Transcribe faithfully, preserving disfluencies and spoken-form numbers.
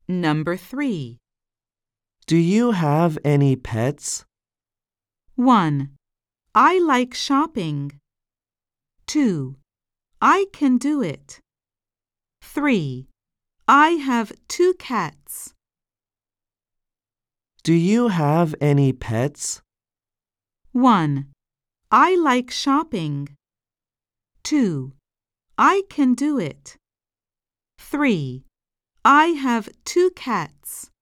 Number three. Do you have any pets? one. I like shopping. two. I can do it. three. I have two cats. Do you have any pets? one. I like shopping. two. I can do it. three. I have two cats.